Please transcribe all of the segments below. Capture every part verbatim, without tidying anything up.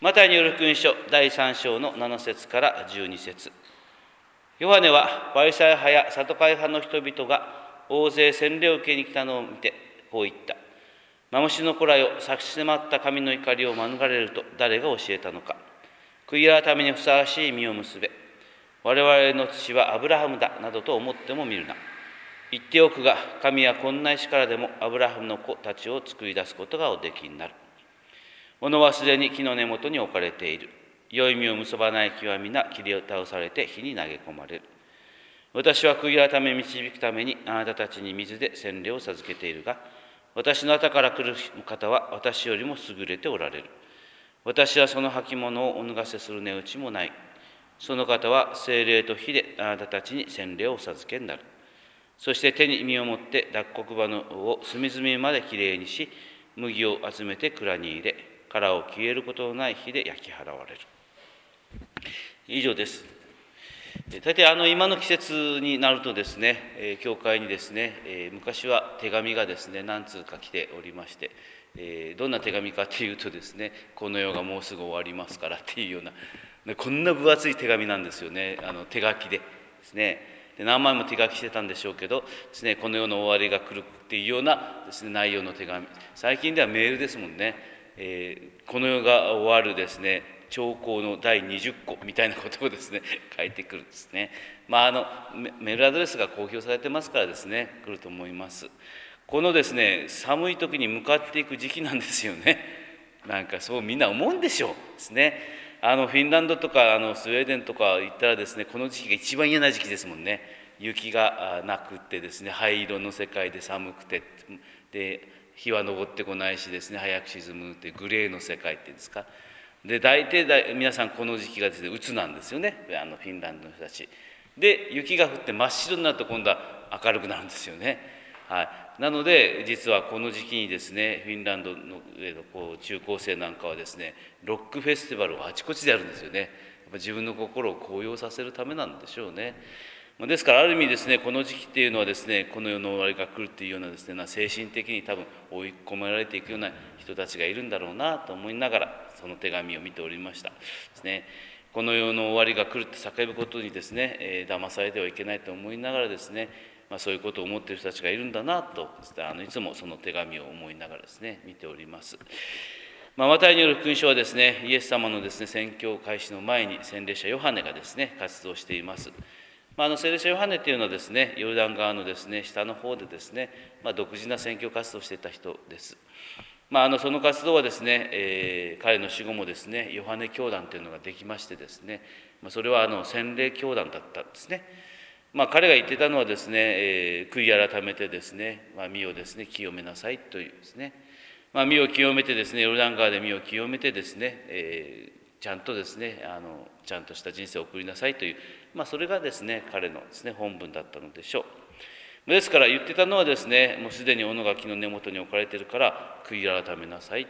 マタイによる福音書だいさん章のなな節からじゅうに節。ヨハネはパリサイ派やサドカイ派の人々が大勢洗礼を受けに来たのを見てこう言った。マムシの子らよ、差し迫った神の怒りを免れると誰が教えたのか。悔い改めにふさわしい実を結べ。我々の父はアブラハムだなどと思ってもみるな。言っておくが、神はこんな石からでもアブラハムの子たちを作り出すことがおできになる。斧はすでに木の根元に置かれている。良い実を結ばない木は皆切り倒されて火に投げ込まれる。私は悔い改め導くためにあなたたちに水で洗礼を授けているが、私の後から来る方は私よりも優れておられる。私はその履物をお脱がせする値打ちもない。その方は聖霊と火であなたたちに洗礼をお授けになる。そして手に実を持って脱穀場を隅々まできれいにし、麦を集めて蔵に入れ、殻を消えることのない火で焼き払われる。以上です。大体あの今の季節になるとですね、教会にですね、昔は手紙がですね何通か来ておりまして、どんな手紙かというとですね、この世がもうすぐ終わりますからっていうような、こんな分厚い手紙なんですよね。あの手書きでですね。で何枚も手書きしてたんでしょうけどですね、この世の終わりが来るっていうようなですね内容の手紙。最近ではメールですもんね。えー、この世が終わるですね兆候のだいにじゅっこみたいなことをですね書いてくるんですね。まああのメールアドレスが公表されてますからですね来ると思います。このですね寒い時に向かっていく時期なんですよね。なんかそうみんな思うんでしょうですね。あのフィンランドとかあのスウェーデンとか行ったらですね、この時期が一番嫌な時期ですもんね。雪がなくってですね、灰色の世界で寒くて、で日は昇ってこないしですね、早く沈むってグレーの世界っていうんですか。で大体だ皆さんこの時期がですね鬱なんですよね、あのフィンランドの人たちで。雪が降って真っ白になると今度は明るくなるんですよね。はい、なので実はこの時期にですねフィンランドのこう中高生なんかはですねロックフェスティバルをあちこちでやるんですよね。やっぱ自分の心を高揚させるためなんでしょうね。ですからある意味ですねこの時期っていうのはですねこの世の終わりが来るっていうようなですね精神的に多分追い込められていくような人たちがいるんだろうなと思いながらその手紙を見ておりましたですね。この世の終わりが来るって叫ぶことにですね、えー、騙されてはいけないと思いながらですね、まあ、そういうことを思っている人たちがいるんだなとあのいつもその手紙を思いながらですね見ております。まあ、マタイによる福音書はですねイエス様のですね宣教開始の前に洗礼者ヨハネがですね活動しています。まあ、あの洗礼者ヨハネというのはですねヨルダン川のですね下の方でですね、まあ、独自な宣教活動をしていた人です。まあ、あのその活動はですね、えー、彼の死後もですねヨハネ教団というのができましてですね、まあ、それはあの洗礼教団だったんですね。まあ、彼が言ってたのはですね、えー、悔い改めてですね、まあ、身をですね清めなさいというですね、まあ、身を清めてですねヨルダン川で身を清めてですね、えー、ちゃんとですねあのちゃんとした人生を送りなさいという、まあ、それがですね彼のですね本文だったのでしょう。ですから言ってたのはですねもうすでに斧が木の根元に置かれているから悔い改めなさいって、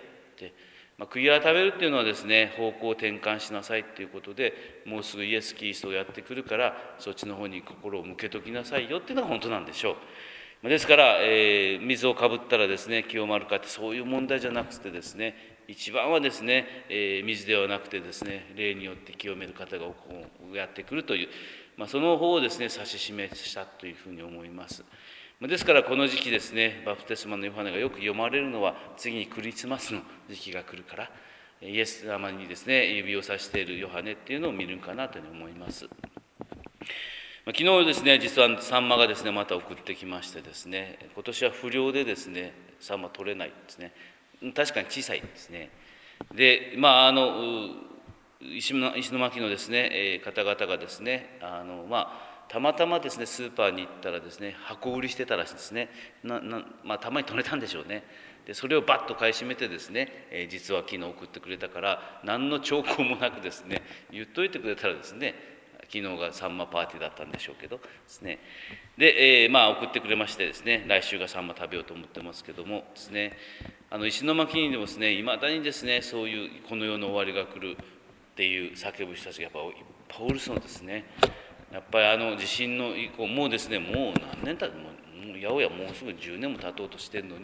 まあ、悔い改めるっていうのはですね方向を転換しなさいっていうことでもうすぐイエス・キリストがやってくるからそっちの方に心を向けときなさいよっていうのが本当なんでしょう。ですから、えー、水をかぶったらですね清まるかってそういう問題じゃなくてですね一番はですね、えー、水ではなくてですね霊によって清める方がやってくるという、まあ、その方をですね指し示したというふうに思います。ですからこの時期ですねバプテスマのヨハネがよく読まれるのは次にクリスマスの時期が来るからイエス様にですね指をさしているヨハネっていうのを見るかなというふうに思います。昨日ですね実はサンマがですねまた送ってきましてですね今年は不漁でですねサンマ取れないですね。確かに小さいですね。でまああの石巻のですね方々がですねあのまあたまたまですねスーパーに行ったらですね箱売りしてたらしいですね。ななまあたまに取れたんでしょうね。でそれをバッと買い占めてですね、えー、実は昨日送ってくれたから何の兆候もなくですね言っといてくれたらですね昨日がサンマパーティーだったんでしょうけどですねで、えー、まあ送ってくれましてですね来週がサンマ食べようと思ってますけどもですねあの石巻にでもですねいまだにですねそういうこの世の終わりが来るっていう叫ぶ人たちがやっぱいっぱいおるそうですね。やっぱりあの地震の以降もうですねもう何年たもうやおやもうすぐじゅうねんも経とうとしてるのに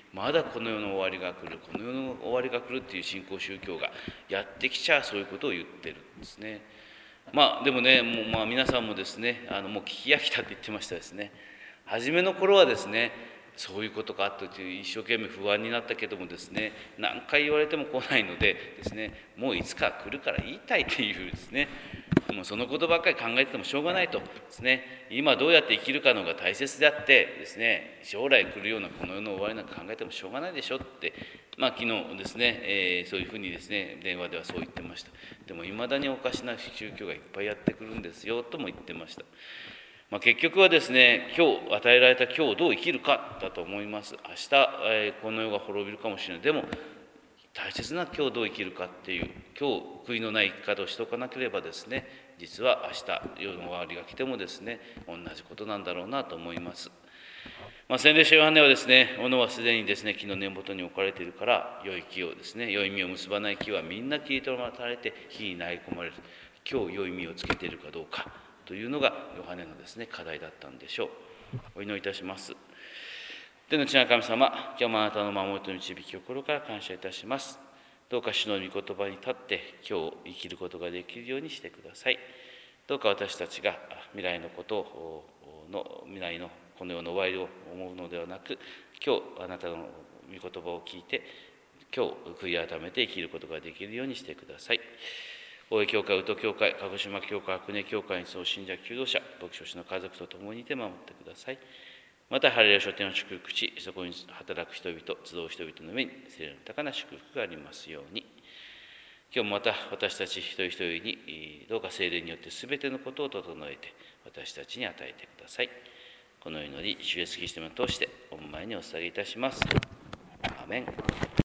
まだこの世の終わりが来る、この世の終わりが来るっていう新興宗教がやってきちゃそういうことを言ってるんですね。まあでもね、もうまあ皆さんもですね、あのもう聞き飽きたって言ってましたですね。初めの頃はですね、そういうことかという一生懸命不安になったけどもですね、何回言われても来ないのでですね、もういつか来るから言いたいっていうですね、もうそのことばっかり考えててもしょうがないとですね、今どうやって生きるかのが大切であってですね、将来来るようなこの世の終わりなんか考えてもしょうがないでしょって、まあ昨日ですね、えー、そういうふうにですね、電話ではそう言ってました。でもいまだにおかしな宗教がいっぱいやってくるんですよとも言ってました。まあ、結局はですね、今日与えられた今日をどう生きるかだと思います。明日、えー、この世が滅びるかもしれない。でも大切な今日どう生きるかっていう、今日悔いのない生き方をしておかなければですね、実は明日世の終わりが来てもですね、同じことなんだろうなと思います。まあ、洗礼者ヨハネはですね、斧はすでにですね、木の根元に置かれているから、良い木をですね、良い実を結ばない木はみんな切り取られて火に投げ込まれる。今日良い実をつけているかどうかというのがヨハネのですね、課題だったんでしょう。お祈りいたします。天の父なる神様、今日もあなたの守りと導き心から感謝いたします。どうか主の御言葉に立って今日生きることができるようにしてください。どうか私たちが未来のことの未来のこの世の終わりを思うのではなく、今日あなたの御言葉を聞いて今日悔い改めて生きることができるようにしてください。大江教会、宇都教会、鹿児島教会、阿久根教会にその信者、求道者、牧師の家族と共にいて守ってください。また、ハレルヤ書店の祝福地、そこに働く人々、集う人々の上に、聖霊の高な祝福がありますように。今日もまた、私たち一人一人に、どうか聖霊によってすべてのことを整えて、私たちに与えてください。この祈り、主イエスキリストを通して、お前にお捧げいたします。アメン。